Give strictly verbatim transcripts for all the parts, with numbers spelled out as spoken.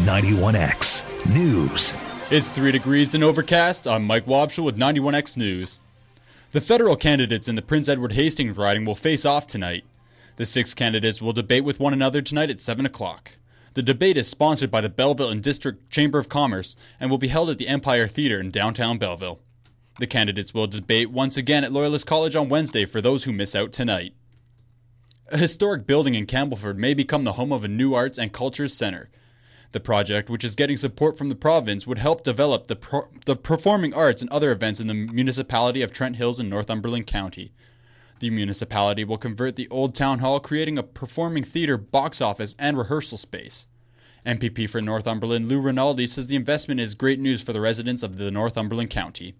ninety-one X News. It's three degrees and overcast. I'm Mike Wobschel with ninety-one X News. The federal candidates in the Prince Edward Hastings riding will face off tonight. The six candidates will debate with one another tonight at seven o'clock. The debate is sponsored by the Belleville and District Chamber of Commerce and will be held at the Empire Theater in downtown Belleville. The candidates will debate once again at Loyalist College on Wednesday for those who miss out tonight. A historic building in Campbellford may become the home of a new arts and cultures center. The project, which is getting support from the province, would help develop the, pro- the performing arts and other events in the municipality of Trent Hills in Northumberland County. The municipality will convert the old town hall, creating a performing theater, box office, and rehearsal space. M P P for Northumberland Lou Rinaldi says the investment is great news for the residents of the Northumberland County.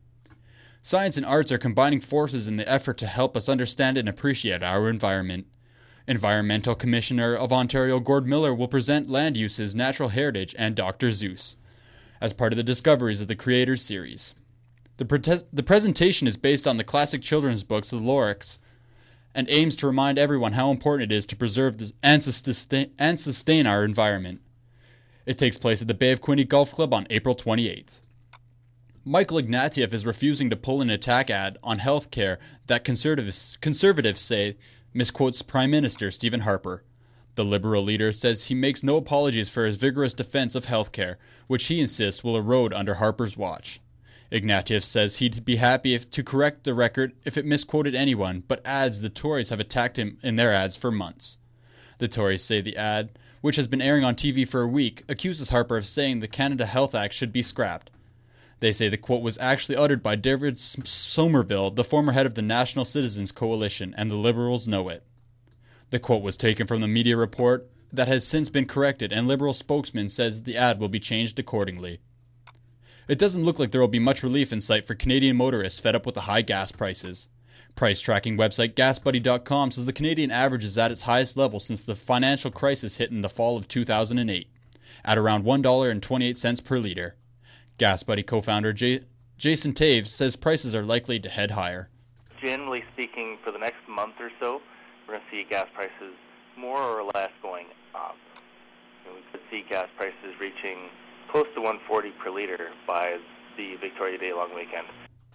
Science and arts are combining forces in the effort to help us understand and appreciate our environment. Environmental Commissioner of Ontario Gord Miller will present Land Uses, Natural Heritage, and Doctor Zeus as part of the Discoveries of the Creators series. The, pre- the presentation is based on the classic children's books, The Lorax, and aims to remind everyone how important it is to preserve this and, sustain, and sustain our environment. It takes place at the Bay of Quinte Golf Club on April twenty-eighth. Michael Ignatieff is refusing to pull an attack ad on health care that conservatives, conservatives say misquotes Prime Minister Stephen Harper. The Liberal leader says he makes no apologies for his vigorous defense of health care, which he insists will erode under Harper's watch. Ignatieff says he'd be happy if, to correct the record if it misquoted anyone, but adds the Tories have attacked him in their ads for months. The Tories say the ad, which has been airing on T V for a week, accuses Harper of saying the Canada Health Act should be scrapped. They say the quote was actually uttered by David Somerville, the former head of the National Citizens Coalition, and the Liberals know it. The quote was taken from the media report that has since been corrected, and Liberal spokesman says the ad will be changed accordingly. It doesn't look like there will be much relief in sight for Canadian motorists fed up with the high gas prices. Price tracking website gas buddy dot com says the Canadian average is at its highest level since the financial crisis hit in the fall of two thousand eight, at around one dollar and twenty-eight cents per litre. GasBuddy co-founder J- Jason Taves says prices are likely to head higher. Generally speaking, for the next month or so, we're going to see gas prices more or less going up. And we could see gas prices reaching close to one forty per litre by the Victoria Day long weekend.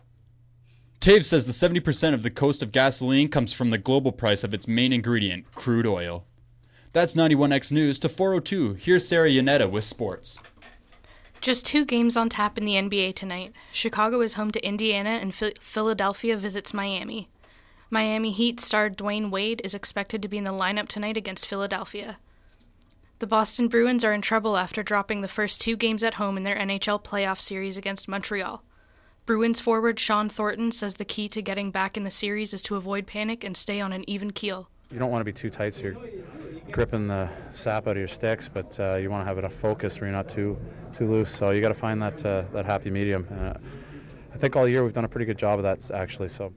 Taves says the seventy percent of the cost of gasoline comes from the global price of its main ingredient, crude oil. That's ninety-one X News. To four oh two, here's Sarah Yanetta with sports. Just two games on tap in the N B A tonight. Chicago is home to Indiana and Ph- Philadelphia visits Miami. Miami Heat star Dwayne Wade is expected to be in the lineup tonight against Philadelphia. The Boston Bruins are in trouble after dropping the first two games at home in their N H L playoff series against Montreal. Bruins forward Sean Thornton says the key to getting back in the series is to avoid panic and stay on an even keel. You don't want to be too tight so you're gripping the sap out of your sticks, but uh, you want to have enough focus where you're not too too loose. So you got to find that uh, that happy medium. Uh, I think all year we've done a pretty good job of that, actually. So,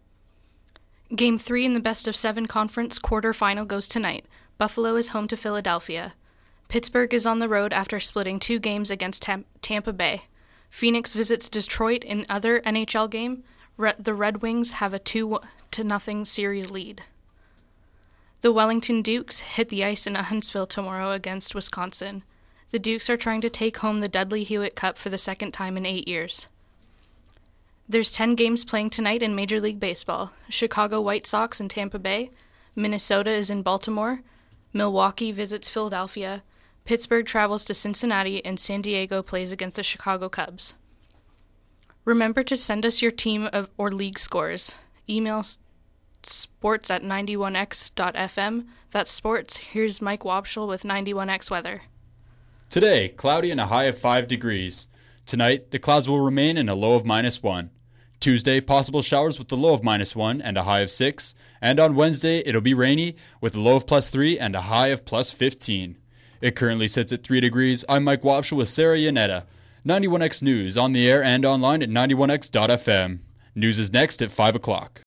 Game three in the best of seven conference quarterfinal goes tonight. Buffalo is home to Philadelphia. Pittsburgh is on the road after splitting two games against Tam- Tampa Bay. Phoenix visits Detroit in other N H L game. Re- the Red Wings have a two to nothing series lead. The Wellington Dukes hit the ice in Huntsville tomorrow against Wisconsin. The Dukes are trying to take home the Dudley Hewitt Cup for the second time in eight years. There's ten games playing tonight in Major League Baseball. Chicago White Sox in Tampa Bay. Minnesota is in Baltimore. Milwaukee visits Philadelphia. Pittsburgh travels to Cincinnati, and San Diego plays against the Chicago Cubs. Remember to send us your team of or league scores. Email sports at ninety-one x dot f m. That's sports. Here's Mike Wobschel with ninety-one X weather. Today, cloudy and a high of five degrees. Tonight, the clouds will remain in a low of minus one. Tuesday, possible showers with a low of minus one and a high of six. And on Wednesday, it'll be rainy with a low of plus three and a high of plus fifteen. It currently sits at three degrees. I'm Mike Wobschel with Sarah Yanetta. ninety-one X News on the air and online at ninety-one x dot f m. News is next at five o'clock.